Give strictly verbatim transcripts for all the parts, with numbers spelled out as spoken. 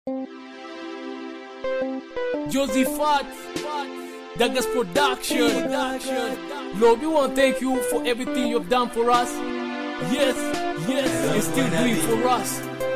Josephat, Douglas Production. Lord, we want to thank you for everything you've done for us. Yes, yes, and still doing for us.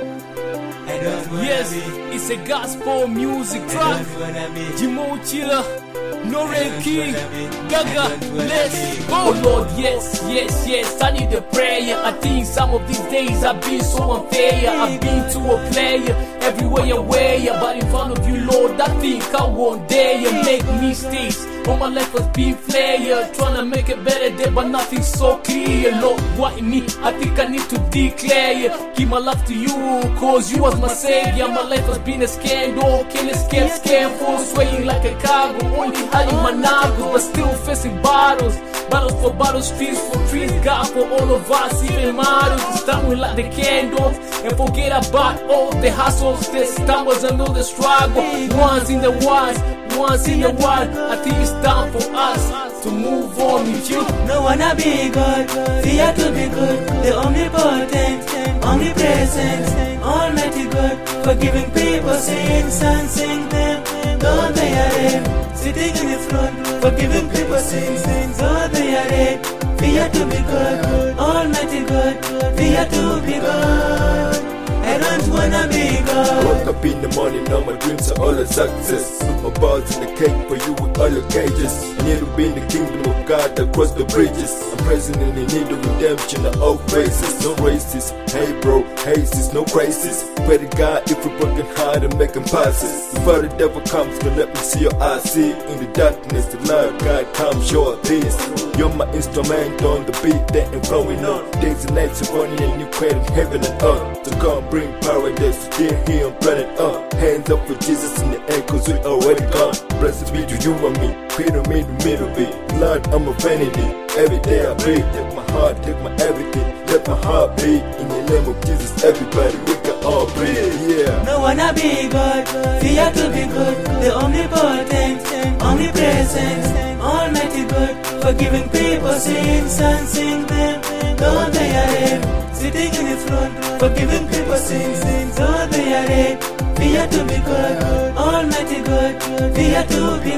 Yes, it's a gospel music track. Jimo Chilla, Noren King, Gaga, let's go. Oh Lord, yes, yes, yes, I need a prayer. I think some of these days I've been so unfair. I've been to a player, everywhere away, but in front of you, Lord, I think I won't dare make mistakes. All my life has been flare, trying to make a better day, but nothing's so clear. Lord, why me? I think I need to declare, give my life to you, cause you was my savior. My life has been a scandal, can't escape scandal, swaying like a cargo, only hiding my knuckles, but still facing battles. Battles for battles, trees for trees, God for all of us, even models. Start with like the candles, and forget about all the hustles, the stumbles and all the struggle. Once in the ones, once in the one, I think it's time for us to move on with you. No wanna be God, fear to be good, the omnipotent, omnipresent, almighty God, forgiving people sins and sing them, though they are dead, sitting in the throne, forgiving people sins, though they are dead, fear to be God, almighty God, fear to be God. I don't wanna be God. Woke up in the morning, all my dreams are all a success. Put my balls in the cake for you with all your cages. I need to be in the kingdom of God across the bridges. I'm present in the need of redemption of all faces. No races, hey bro, hey sis, no crisis. Pray to God if we're broken heart and making passes. Before the devil comes, gonna let me see your eyes see. In the darkness, the Lord God comes, show up this. You're my instrument on the beat that ain't flowing on. Days and nights are running and you creating heaven and earth. So come bring paradise, still here on planet Earth. Hands up for Jesus in the air, cause we already gone. Blessed be to you and me, Peter made the middle be. Lord, I'm a vanity, every day I breathe. Take my heart, take my everything, let my heart beat. In the name of Jesus, everybody, we can all breathe, yeah. No wanna be God, fear to be good, the omnipotent, omnipresent, almighty God, forgiving people sins and sing them, though they are dead, sitting in the throne, forgiving people sins, though they are dead, fear to be God, almighty God, fear to be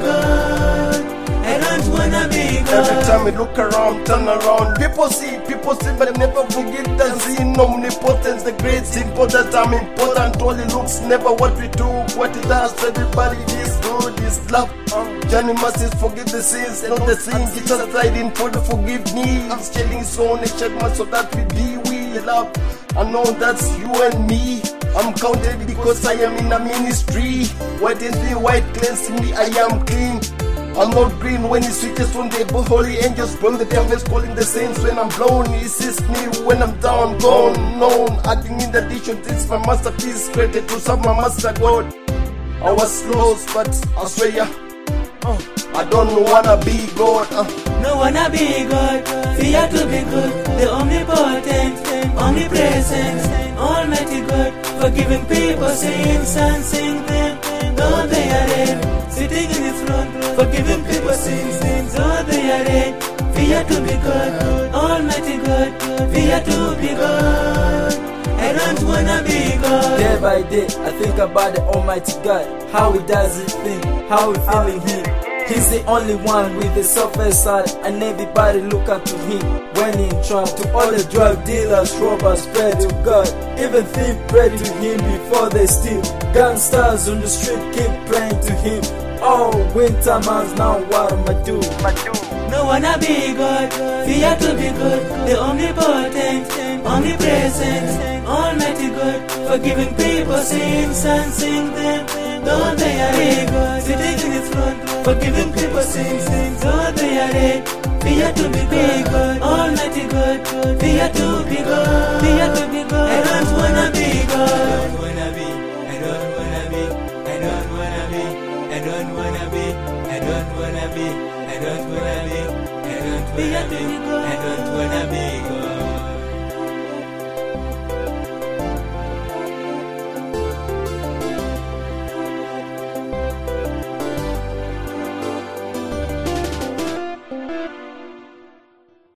God. I don't wanna be God. Every time I look around, turn around, people see, people see, but I never forget the sin. Omnipotence, the great sin, important, I'm important. All it looks never what we do, what it does. Everybody is good, is love. Johnny must forgive the sins, and all the sins. Jesus died in for the forgiveness. Telling his own nature, so that we be we love. I know that's you and me. I'm counted because I am in a ministry. White is me, white cleansing me, I am clean. I'm not green when he switches on the holy angels. From the devil's calling the saints when I'm blown. He sees me when I'm down, gone, known. Acting in the addition, this is my masterpiece. Created to serve my master God. I was lost, but I swear, uh, I don't wanna be God. Uh. No wanna be God, fear to be good, the omnipotent, omnipresent, almighty God, forgiving people sins and sing them, though they are dead, sitting in the throne, forgiving people sins, though they are dead, fear to be God, almighty God, fear to be God. I don't wanna be God. Day by day, I think about the Almighty God, how He does His thing, how we feeling Him. He's the only one with the softest side, and everybody look up to him when in trouble. To all the drug dealers, robbers, pray to God. Even thief pray to him before they steal. Gangsters on the street keep praying to him. Oh, winter months, now what am I do? No wanna be God, fear to be good, the omnipotent, omnipresent, almighty God, forgiving people sins and sing them, though they are dead, sitting in the throne, forgiving people sins, though they are dead, fear to be God, almighty God, fear to be God, fear to be God. I don't wanna be God. I don't wanna be, I don't wanna be, I don't wanna be, I don't wanna be, I don't wanna be, I don't wanna be, I don't wanna be, I don't wanna be.